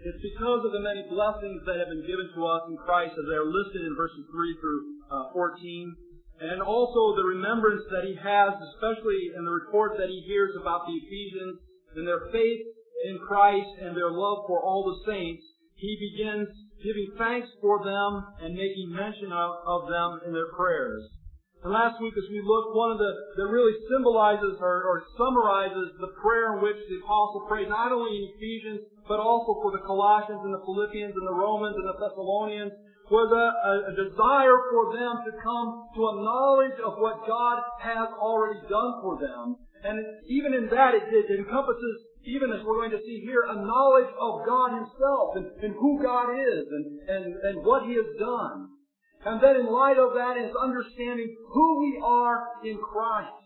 It's because of the many blessings that have been given to us in Christ, as they are listed in verses 3 through 14. And also the remembrance that he has, especially in the report that he hears about the Ephesians and their faith in Christ and their love for all the saints. He begins giving thanks for them and making mention of them in their prayers. And last week as we looked, one of that really symbolizes or summarizes the prayer in which the apostle prayed, not only in Ephesians, but also for the Colossians and the Philippians and the Romans and the Thessalonians, was a desire for them to come to a knowledge of what God has already done for them. And even in that, it encompasses, even as we're going to see here, a knowledge of God Himself and who God is and what He has done. And then in light of that is understanding who we are in Christ,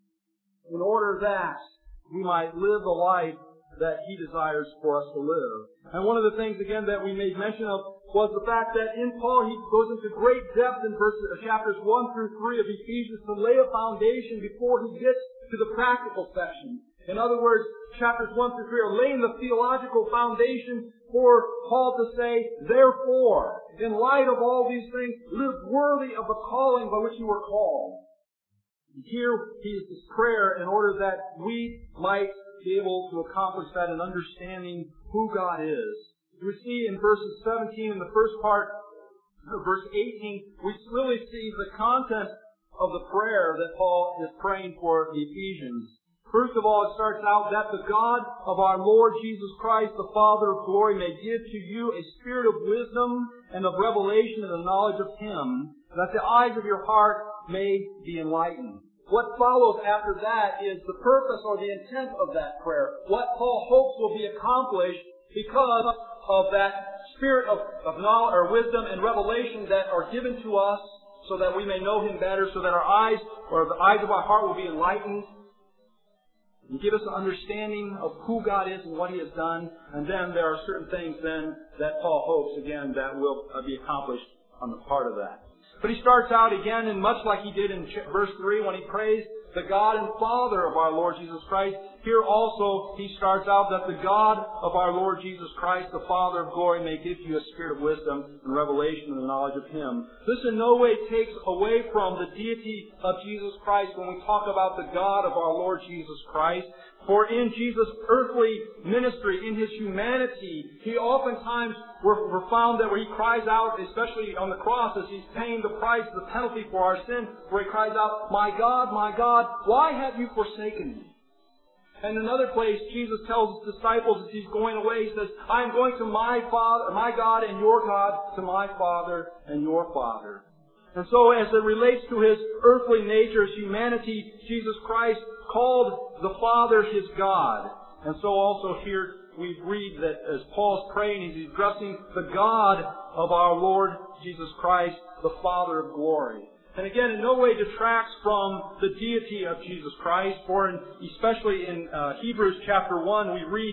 in order that we might live the life that He desires for us to live. And one of the things, again, that we made mention of was the fact that in Paul he goes into great depth in chapters 1 through 3 of Ephesians to lay a foundation before he gets to the practical section. In other words, chapters 1 through 3 are laying the theological foundation for Paul to say, therefore, in light of all these things, live worthy of the calling by which you were called. And here he is this prayer in order that we might be able to accomplish that in understanding who God is. We see in verses 17 in the first part of verse 18, we really see the content of the prayer that Paul is praying for the Ephesians. First of all, it starts out that the God of our Lord Jesus Christ, the Father of glory, may give to you a spirit of wisdom and of revelation and the knowledge of Him, that the eyes of your heart may be enlightened. What follows after that is the purpose or the intent of that prayer. What Paul hopes will be accomplished because of that spirit of knowledge or wisdom and revelation that are given to us so that we may know Him better, so that our eyes or the eyes of our heart will be enlightened and give us an understanding of who God is and what He has done. And then there are certain things then that Paul hopes, again, that will be accomplished on the part of that. But he starts out again, and much like he did in verse 3 when he prays the God and Father of our Lord Jesus Christ, here also he starts out that the God of our Lord Jesus Christ, the Father of glory, may give you a spirit of wisdom and revelation and the knowledge of Him. This in no way takes away from the deity of Jesus Christ when we talk about the God of our Lord Jesus Christ. For in Jesus' earthly ministry, in His humanity, He oftentimes were found that where He cries out, especially on the cross as He's paying the price, the penalty for our sin, where He cries out, my God, why have you forsaken me? And in another place, Jesus tells His disciples as He's going away, He says, I am going to my Father, my God and your God, to my Father and your Father. And so as it relates to His earthly nature, His humanity, Jesus Christ called the Father His God. And so also here we read that as Paul's praying, he's addressing the God of our Lord Jesus Christ, the Father of glory. And again, in no way detracts from the deity of Jesus Christ, for especially in Hebrews chapter 1, we read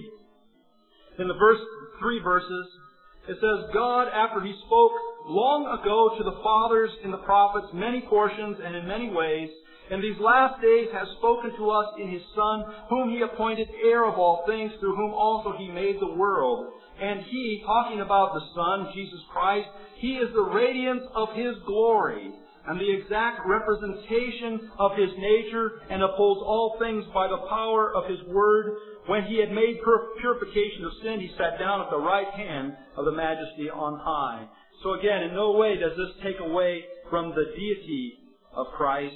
in the three verses, it says, God, after He spoke long ago to the fathers in the prophets, many portions and in many ways, in these last days has spoken to us in His Son, whom He appointed heir of all things, through whom also He made the world. And He, talking about the Son, Jesus Christ, He is the radiance of His glory, and the exact representation of His nature, and upholds all things by the power of His word. When He had made purification of sin, He sat down at the right hand of the Majesty on high. So again, in no way does this take away from the deity of Christ,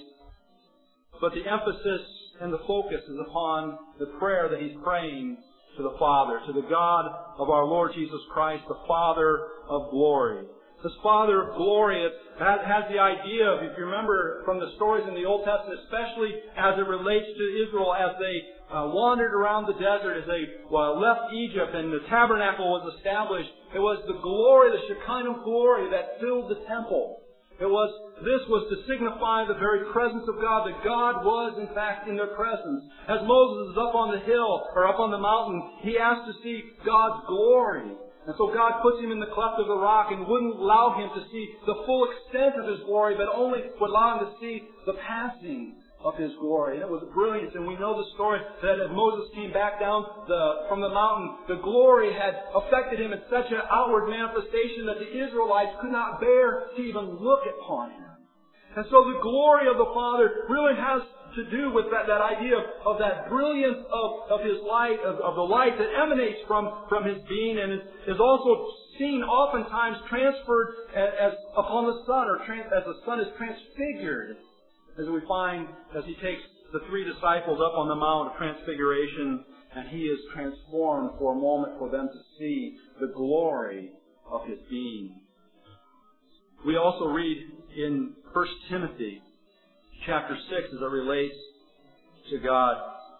but the emphasis and the focus is upon the prayer that he's praying to the Father, to the God of our Lord Jesus Christ, the Father of glory. This Father of glory has the idea of, if you remember from the stories in the Old Testament, especially as it relates to Israel as they wandered around the desert, as they left Egypt and the tabernacle was established, it was the glory, the Shekinah glory that filled the temple. This was to signify the very presence of God, that God was in fact in their presence. As Moses is up on the hill or up on the mountain, he asked to see God's glory. And so God puts him in the cleft of the rock and wouldn't allow him to see the full extent of His glory, but only would allow him to see the passing of His glory. And it was brilliant. And we know the story that as Moses came back down from the mountain, the glory had affected him in such an outward manifestation that the Israelites could not bear to even look upon Him. And so the glory of the Father really has to do with that idea of that brilliance of His light, of the light that emanates from His being, and is also seen oftentimes transferred as upon the Son, or as the Son is transfigured, as we find as He takes the three disciples up on the Mount of Transfiguration, and He is transformed for a moment for them to see the glory of His being. We also read in 1 Timothy chapter 6 as it relates to God,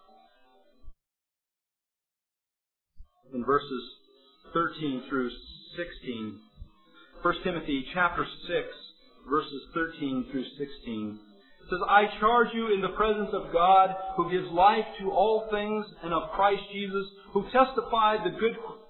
in verses 13 through 16. 1 Timothy chapter 6, verses 13 through 16. It says, I charge you in the presence of God, who gives life to all things, and of Christ Jesus, who testified the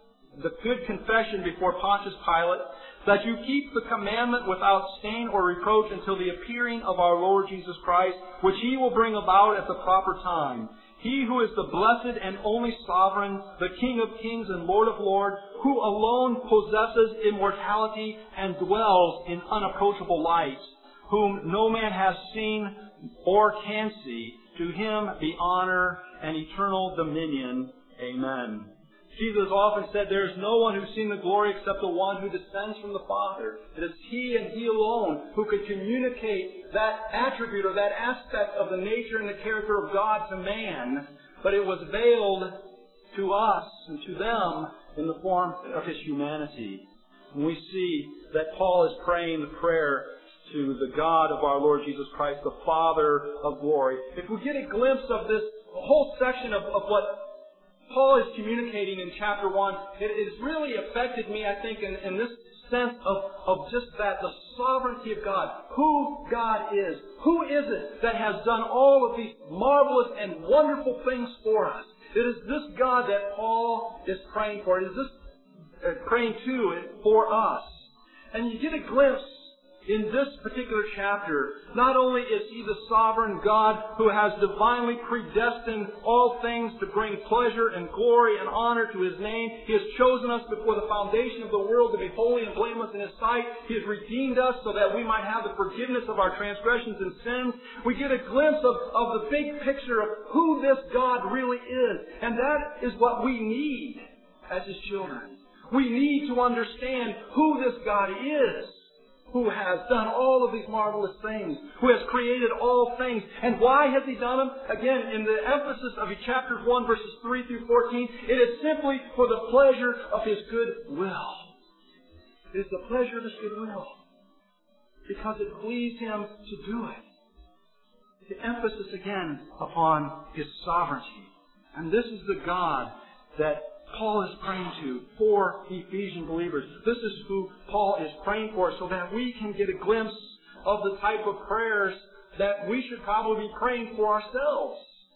good confession before Pontius Pilate, that you keep the commandment without stain or reproach until the appearing of our Lord Jesus Christ, which He will bring about at the proper time. He who is the blessed and only sovereign, the King of kings and Lord of lords, who alone possesses immortality and dwells in unapproachable light, whom no man has seen or can see, to Him be honor and eternal dominion. Amen. Jesus often said, there is no one who's seen the glory except the one who descends from the Father. It is He and He alone who could communicate that attribute or that aspect of the nature and the character of God to man, but it was veiled to us and to them in the form of His humanity. And we see that Paul is praying the prayer to the God of our Lord Jesus Christ, the Father of glory. If we get a glimpse of this whole section of what Paul is communicating in chapter 1, it has really affected me, I think, in this sense of just that, the sovereignty of God. Who God is. Who is it that has done all of these marvelous and wonderful things for us? It is this God that Paul is praying for. It is this praying to it for us. And you get a glimpse in this particular chapter. Not only is He the sovereign God who has divinely predestined all things to bring pleasure and glory and honor to His name. He has chosen us before the foundation of the world to be holy and blameless in His sight. He has redeemed us so that we might have the forgiveness of our transgressions and sins. We get a glimpse of the big picture of who this God really is. And that is what we need as His children. We need to understand who this God is, who has done all of these marvelous things, who has created all things. And why has He done them? Again, in the emphasis of chapter 1, verses 3 through 14, it is simply for the pleasure of His good will. It is the pleasure of His good will, because it pleased Him to do it. The emphasis again upon His sovereignty. And this is the God that Paul is praying to for Ephesian believers. This is who Paul is praying for, so that we can get a glimpse of the type of prayers that we should probably be praying for ourselves.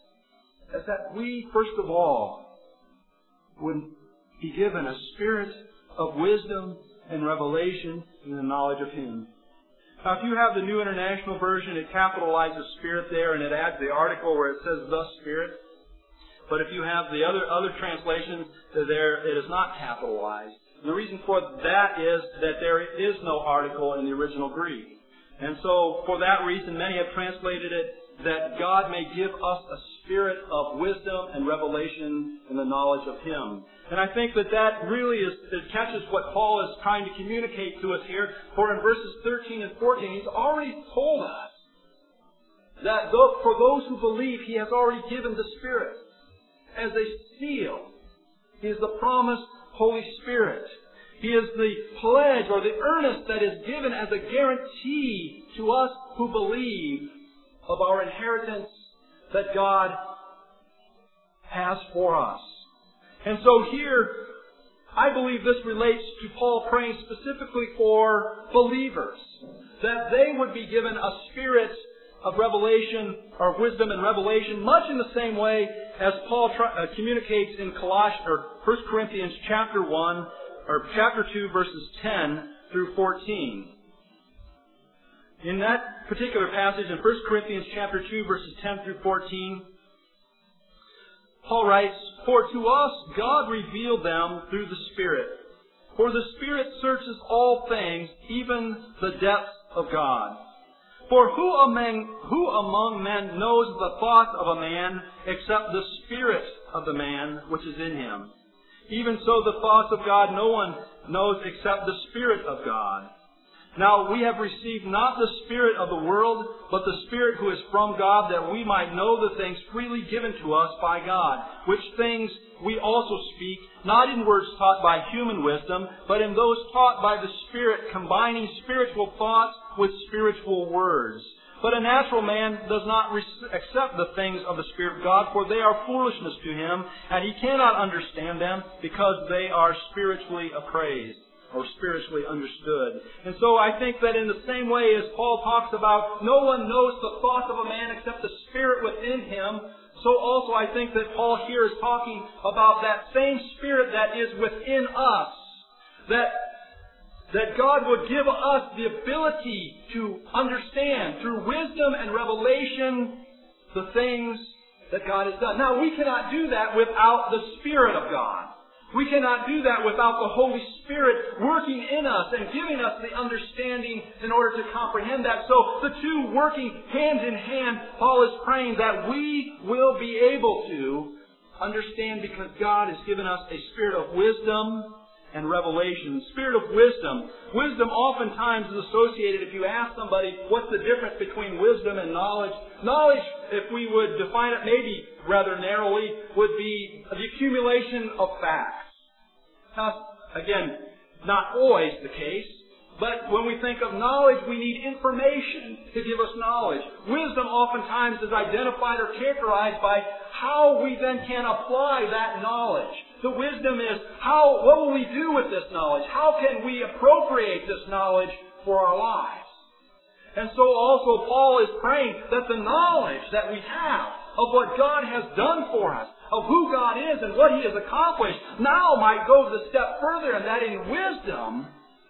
As that we, first of all, would be given a spirit of wisdom and revelation in the knowledge of Him. Now, if you have the New International Version, it capitalizes Spirit there, and it adds the article where it says, the Spirit. But if you have the other translations, there it is not capitalized. And the reason for that is that there is no article in the original Greek. And so, for that reason, many have translated it that God may give us a spirit of wisdom and revelation in the knowledge of Him. And I think that really it catches what Paul is trying to communicate to us here. For in verses 13 and 14, he's already told us that for those who believe, He has already given the Spirit as a seal. He is the promised Holy Spirit. He is the pledge or the earnest that is given as a guarantee to us who believe of our inheritance that God has for us. And so here, I believe this relates to Paul praying specifically for believers, that they would be given a spirit of revelation or wisdom and revelation, much in the same way as Paul communicates in 1 Corinthians chapter 1 or chapter 2, verses 10 through 14. In that particular passage in 1 Corinthians chapter 2, verses 10 through 14, Paul writes, "For to us God revealed them through the Spirit. For the Spirit searches all things, even the depths of God. For who among men knows the thoughts of a man except the spirit of the man which is in him? Even so the thoughts of God no one knows except the Spirit of God. Now we have received not the spirit of the world, but the Spirit who is from God, that we might know the things freely given to us by God, which things we also speak, not in words taught by human wisdom, but in those taught by the Spirit, combining spiritual thoughts with spiritual words. But a natural man does not accept the things of the Spirit of God, for they are foolishness to him, and he cannot understand them, because they are spiritually appraised, or spiritually understood." And so I think that in the same way as Paul talks about no one knows the thoughts of a man except the Spirit within him, so also I think that Paul here is talking about that same Spirit that is within us, that God would give us the ability to understand through wisdom and revelation the things that God has done. Now, we cannot do that without the Spirit of God. We cannot do that without the Holy Spirit working in us and giving us the understanding in order to comprehend that. So the two working hand in hand, Paul is praying that we will be able to understand, because God has given us a spirit of wisdom and revelation. Spirit of wisdom. Wisdom oftentimes is associated, if you ask somebody what's the difference between wisdom and knowledge, knowledge, if we would define it maybe rather narrowly, would be the accumulation of facts. Now, again, not always the case, but when we think of knowledge, we need information to give us knowledge. Wisdom oftentimes is identified or characterized by how we then can apply that knowledge. The wisdom is, what will we do with this knowledge? How can we appropriate this knowledge for our lives? And so also Paul is praying that the knowledge that we have of what God has done for us, of who God is and what He has accomplished, now might go the step further, and that in wisdom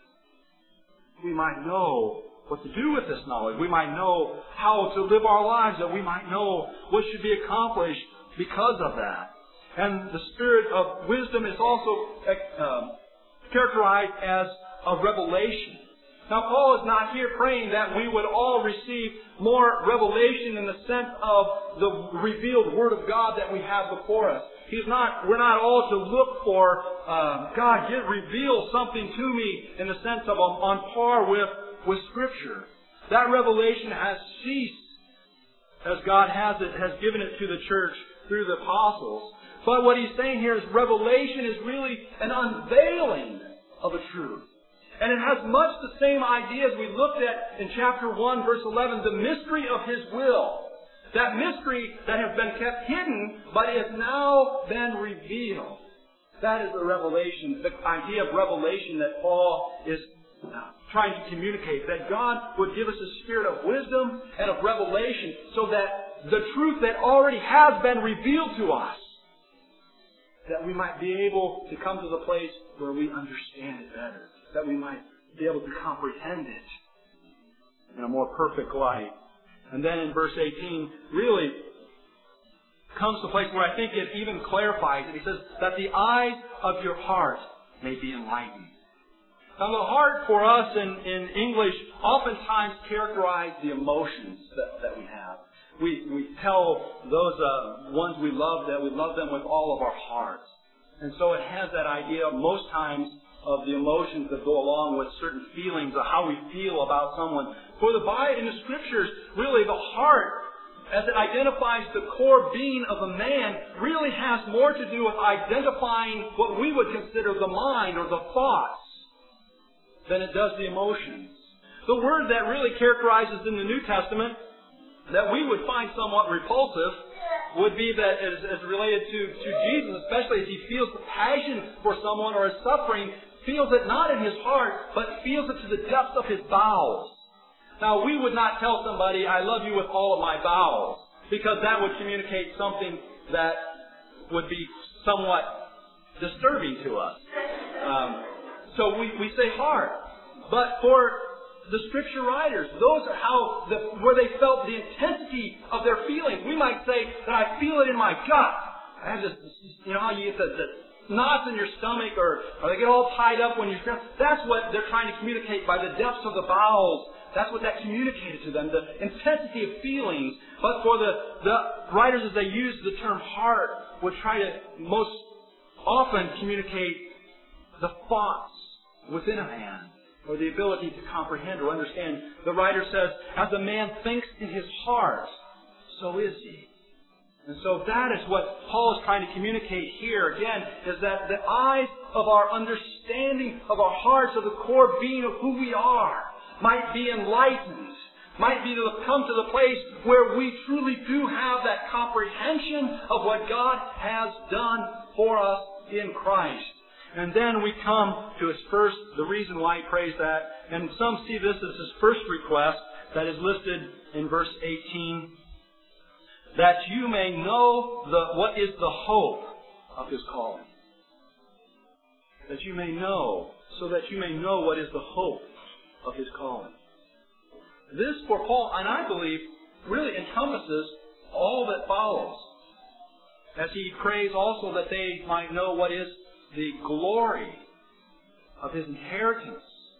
we might know what to do with this knowledge. We might know how to live our lives, that we might know what should be accomplished because of that. And the spirit of wisdom is also characterized as a revelation. Now, Paul is not here praying that we would all receive more revelation in the sense of the revealed Word of God that we have before us. We're not all to look for, God, reveal something to me in the sense of on par with Scripture. That revelation has ceased as God has given it to the church through the apostles. But what he's saying here is revelation is really an unveiling of a truth. And it has much the same idea as we looked at in chapter 1, verse 11, the mystery of His will. That mystery that has been kept hidden, but is now been revealed. That is the revelation, the idea of revelation that Paul is trying to communicate. That God would give us a spirit of wisdom and of revelation so that the truth that already has been revealed to us, that we might be able to come to the place where we understand it better. That we might be able to comprehend it in a more perfect light. And then in verse 18, really comes to a place where I think it even clarifies it. He says, that the eyes of your heart may be enlightened. Now the heart for us in English oftentimes characterize the emotions that we have. We tell those ones we love that we love them with all of our hearts. And so it has that idea most times of the emotions that go along with certain feelings of how we feel about someone. For in the Scriptures, really the heart, as it identifies the core being of a man, really has more to do with identifying what we would consider the mind or the thoughts than it does the emotions. The word that really characterizes in the New Testament that we would find somewhat repulsive would be that as related to Jesus, especially as He feels the passion for someone or is suffering, feels it not in his heart, but feels it to the depths of his bowels. Now, we would not tell somebody, I love you with all of my bowels, because that would communicate something that would be somewhat disturbing to us. So we say heart. But for the Scripture writers. Those are where they felt the intensity of their feelings. We might say that I feel it in my gut. I have this, how you get the knots in your stomach, or they get all tied up when you're. That's what they're trying to communicate by the depths of the bowels. That's what that communicated to them, the intensity of feelings. But for the writers, as they use the term heart, would try to most often communicate the thoughts within a man, or the ability to comprehend or understand. The writer says, as a man thinks in his heart, so is he. And so that is what Paul is trying to communicate here, again, is that the eyes of our understanding of our hearts, of the core being of who we are, might be enlightened, might be to come to the place where we truly do have that comprehension of what God has done for us in Christ. And then we come to his first, the reason why he prays that, and some see this as his first request that is listed in verse 18, that you may know what is the hope of his calling. That you may know, so that you may know what is the hope of his calling. This, for Paul, and I believe, really encompasses all that follows. As he prays also that they might know what is the glory of his inheritance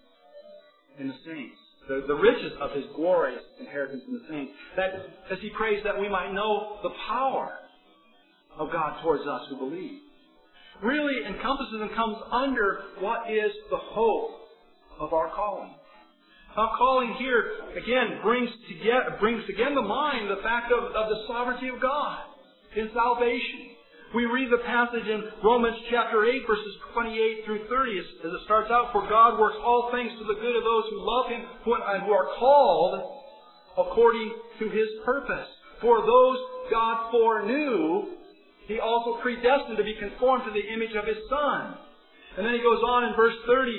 in the saints. The riches of his glorious inheritance in the saints. That, as he prays that we might know the power of God towards us who believe. Really encompasses and comes under what is the hope of our calling. Our calling here, again, brings again to mind the fact of the sovereignty of God in salvation. We read the passage in Romans chapter 8, verses 28 through 30, as it starts out, for God works all things to the good of those who love him and who are called according to his purpose. For those God foreknew, he also predestined to be conformed to the image of his Son. And then he goes on in verse 30,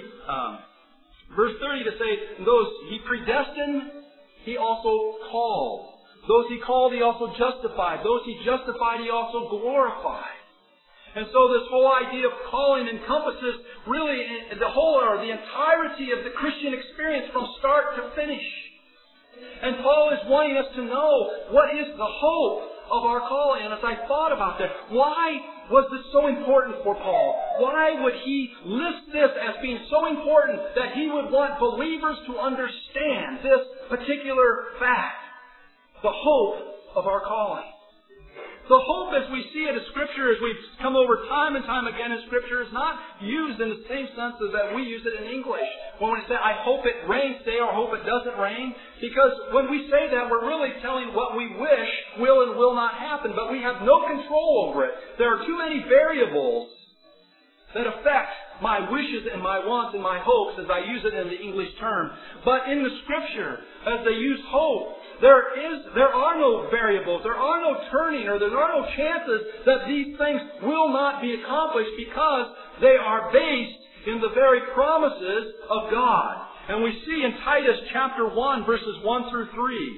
to say, those he predestined, he also called. Those he called, he also justified. Those he justified, he also glorified. And so this whole idea of calling encompasses really the whole or the entirety of the Christian experience from start to finish. And Paul is wanting us to know what is the hope of our calling. And as I thought about that, why was this so important for Paul? Why would he list this as being so important that he would want believers to understand this particular fact? The hope of our calling. The hope, as we see it in Scripture, as we've come over time and time again in Scripture, is not used in the same sense as that we use it in English. When we say, I hope it rains today, or I hope it doesn't rain. Because when we say that, we're really telling what we wish will and will not happen. But we have no control over it. There are too many variables that affect my wishes and my wants and my hopes as I use it in the English term. But in the Scripture, as they use hope, there are no variables, there are no turning, or there are no chances that these things will not be accomplished because they are based in the very promises of God. And we see in Titus chapter 1, verses 1 through 3,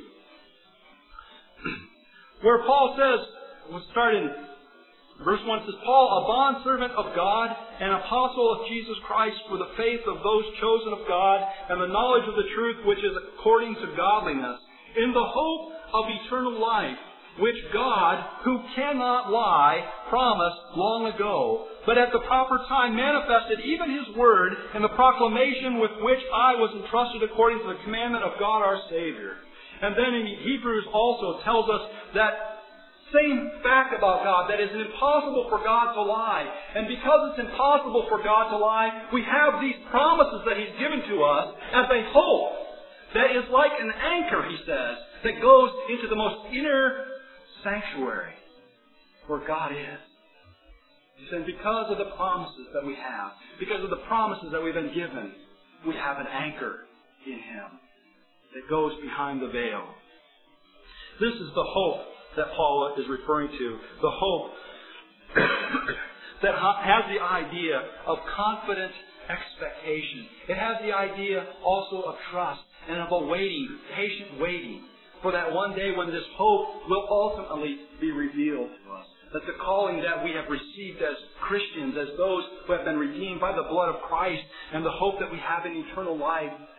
where Paul says, we'll start in verse 1, says, Paul, a bondservant of God, an apostle of Jesus Christ, for the faith of those chosen of God, and the knowledge of the truth which is according to godliness, in the hope of eternal life, which God, who cannot lie, promised long ago, but at the proper time manifested even his word in the proclamation with which I was entrusted according to the commandment of God our Savior. And then in Hebrews also tells us that same fact about God, that it's impossible for God to lie. And because it's impossible for God to lie, we have these promises that he's given to us as a hope that is like an anchor, he says, that goes into the most inner sanctuary where God is. He said, because of the promises that we have, because of the promises that we've been given, we have an anchor in him that goes behind the veil. This is the hope that Paul is referring to. The hope that has the idea of confident expectation. It has the idea also of trust and of a waiting, patient waiting, for that one day when this hope will ultimately be revealed to us. That the calling that we have received as Christians, as those who have been redeemed by the blood of Christ, and the hope that we have in eternal life,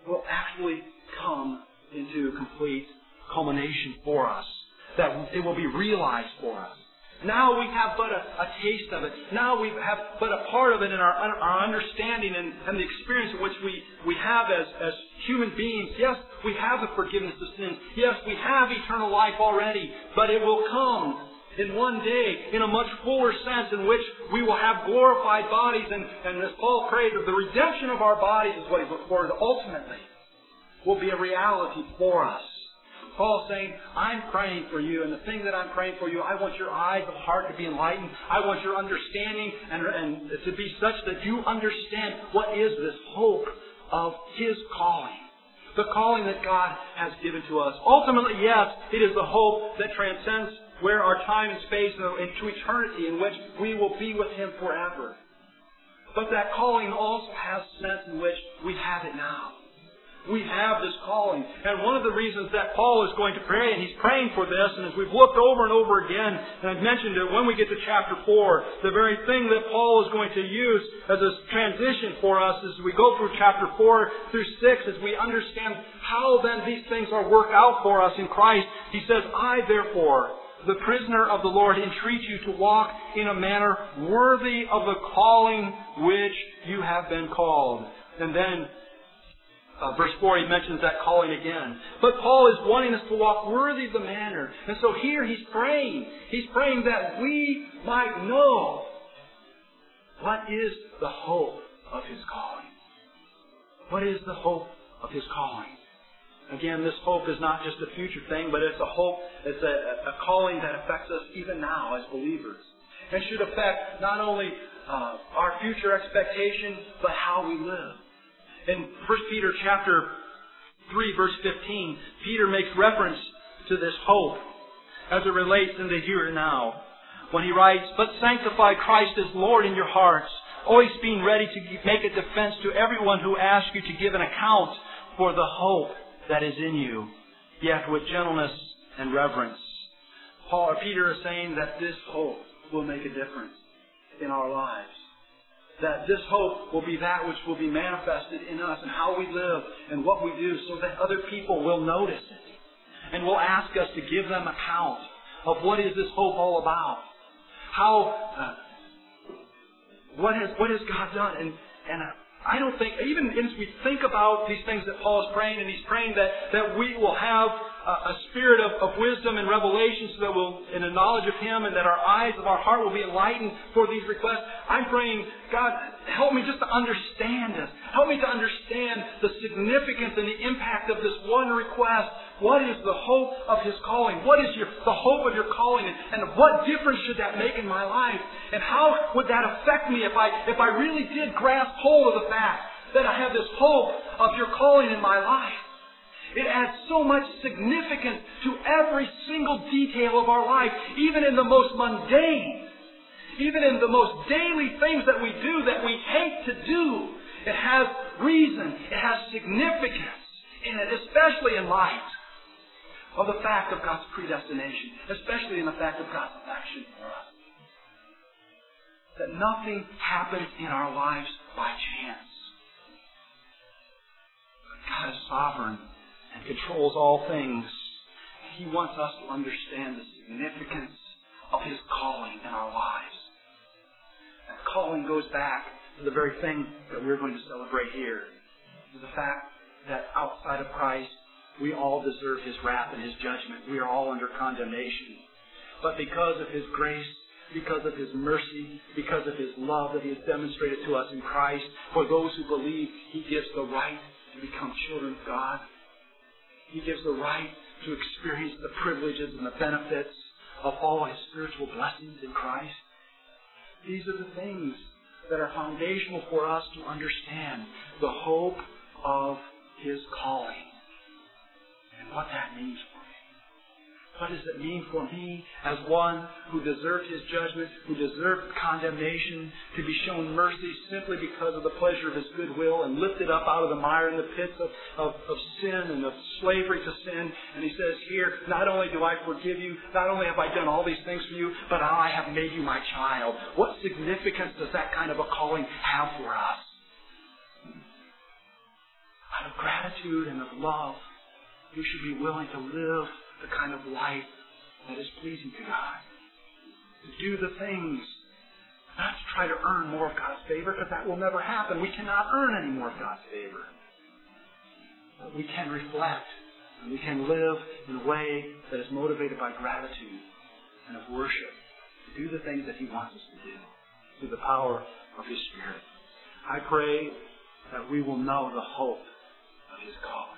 will actually come into complete culmination for us. That it will be realized for us. Now we have but a taste of it. Now we have but a part of it in our understanding and the experience in which we have as human beings. Yes, we have the forgiveness of sins. Yes, we have eternal life already. But it will come in one day in a much fuller sense in which we will have glorified bodies. And as Paul prayed, the redemption of our bodies is what he looked forward to ultimately will be a reality for us. Paul's saying, I'm praying for you, and the thing that I'm praying for you, I want your eyes of heart to be enlightened. I want your understanding and to be such that you understand what is this hope of His calling. The calling that God has given to us. Ultimately, yes, it is the hope that transcends where our time and space into eternity in which we will be with Him forever. But that calling also has a sense in which we have it now. We have this calling. And one of the reasons that Paul is going to pray, and he's praying for this, and as we've looked over and over again, and I've mentioned it, when we get to chapter 4, the very thing that Paul is going to use as a transition for us as we go through chapter 4 through 6, as we understand how then these things are worked out for us in Christ, he says, I therefore, the prisoner of the Lord, entreat you to walk in a manner worthy of the calling which you have been called. And then verse 4, he mentions that calling again. But Paul is wanting us to walk worthy of the manner. And so here he's praying. He's praying that we might know what is the hope of his calling. What is the hope of his calling? Again, this hope is not just a future thing, but it's a hope, it's a calling that affects us even now as believers. And should affect not only our future expectation, but how we live. In 1 Peter chapter 3, verse 15, Peter makes reference to this hope as it relates in the here and now. When he writes, but sanctify Christ as Lord in your hearts, always being ready to make a defense to everyone who asks you to give an account for the hope that is in you, yet with gentleness and reverence. Peter is saying that this hope will make a difference in our lives. That this hope will be that which will be manifested in us and how we live and what we do so that other people will notice it and will ask us to give them account of what is this hope all about. What has God done? And I don't think, even as we think about these things that Paul is praying, and he's praying that we will have a spirit of wisdom and revelation so that we'll, in a knowledge of Him, and that our eyes of our heart will be enlightened for these requests. I'm praying, God, help me just to understand this. Help me to understand the significance and the impact of this one request. What is the hope of His calling? What is the hope of your calling? And what difference should that make in my life? And how would that affect me if I really did grasp hold of the fact that I have this hope of your calling in my life? It adds so much significance to every single detail of our life, even in the most mundane, even in the most daily things that we do that we hate to do. It has reason, it has significance in it, especially in light of the fact of God's predestination, especially in the fact of God's election for us. That nothing happens in our lives by chance. God is sovereign and controls all things. He wants us to understand the significance of His calling in our lives. That calling goes back to the very thing that we're going to celebrate here. To the fact that outside of Christ, we all deserve His wrath and His judgment. We are all under condemnation. But because of His grace, because of His mercy, because of His love that He has demonstrated to us in Christ, for those who believe, He gives the right to become children of God. He gives the right to experience the privileges and the benefits of all His spiritual blessings in Christ. These are the things that are foundational for us to understand the hope of His calling and what that means for me. What does it mean for me as one who deserved His judgment, who deserved condemnation, to be shown mercy simply because of the pleasure of His goodwill and lifted up out of the mire and the pits of sin and of slavery to sin? And He says here, not only do I forgive you, not only have I done all these things for you, but I have made you my child. What significance does that kind of a calling have for us? I out of gratitude and of love, we should be willing to live the kind of life that is pleasing to God. To do the things, not to try to earn more of God's favor, because that will never happen. We cannot earn any more of God's favor. But we can reflect, and we can live in a way that is motivated by gratitude and of worship. To do the things that He wants us to do through the power of His Spirit. I pray that we will know the hope of His calling.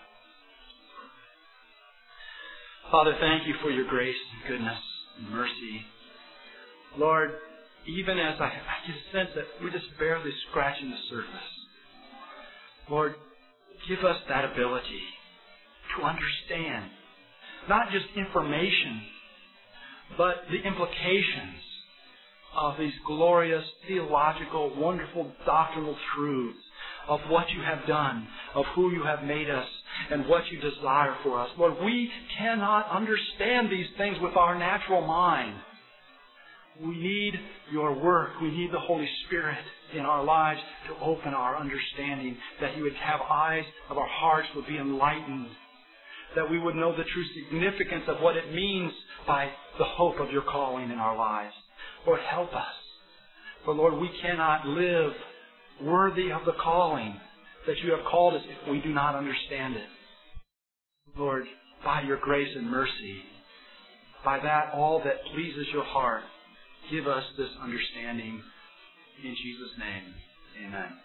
Father, thank You for Your grace and goodness and mercy. Lord, even as I get a sense that we're just barely scratching the surface, Lord, give us that ability to understand not just information, but the implications of these glorious, theological, wonderful, doctrinal truths of what You have done, of who You have made us, and what You desire for us. Lord, we cannot understand these things with our natural mind. We need Your work. We need the Holy Spirit in our lives to open our understanding, that You would have eyes of our hearts would be enlightened, that we would know the true significance of what it means by the hope of Your calling in our lives. Lord, help us. For Lord, we cannot live worthy of the calling that You have called us if we do not understand it. Lord, by Your grace and mercy, by that all that pleases Your heart, give us this understanding. In Jesus' name, amen.